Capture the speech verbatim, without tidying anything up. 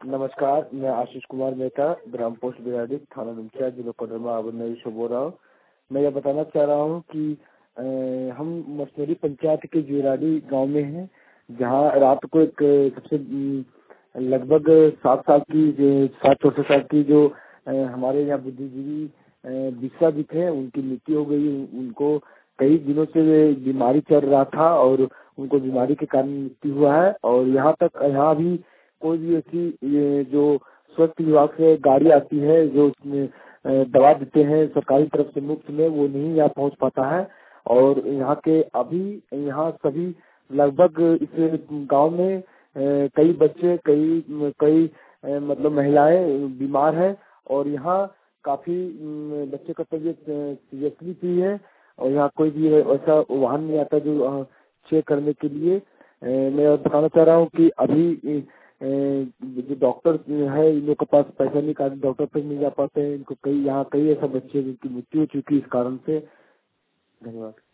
नमस्कार, मैं आशीष कुमार मेहता, ग्राम पोस्ट बिराड़ी, थाना दुमचा, जिला कोडरमा, अबुनई से बोल रहा हूँ। मैं यह बताना चाह रहा हूँ कि अ, हम मसनरी पंचायत के बिराड़ी गांव में हैं, जहां रात को एक सबसे अम, लगभग सात साल की जो- सात चौसठ साल की जो अ, हमारे यहाँ बुद्धिजीवी बिस्वा जी थे, उनकी मृत्यु हो गई। उनको कई दिनों से बीमारी चल रहा था और उनको बीमारी के कारण मृत्यु हुआ है। और यहाँ तक यहाँ भी कोई भी ऐसी ये जो स्वास्थ्य विभाग से गाड़ी आती है जो उसमें अ, दवा देते हैं सरकारी तरफ से मुफ्त में, वो नहीं यहाँ पहुँच पाता है। और यहाँ के अभी यहाँ सभी लगभग इस गांव में अ, कई बच्चे कई कई अ, मतलब महिलाएं बीमार हैं और यहाँ काफी अम, बच्चे का तबीयत सीरियसली भी है। और यहाँ कोई भी ऐसा वाहन नहीं आता जो चेक करने के लिए। अ, मैं बताना चाह रहा हूँ कि अभी अ, जो डॉक्टर है, इन लोग के पास पैसा नहीं, कारण डॉक्टर तक नहीं जा पाते हैं। इनको कई यहाँ कई ऐसा बच्चे जिनकी मृत्यु हो चुकी है इस कारण से। धन्यवाद।